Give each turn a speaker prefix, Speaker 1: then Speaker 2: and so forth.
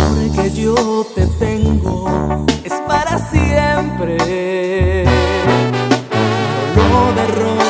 Speaker 1: amor que yo te tengo es para siempre. No lo derroches.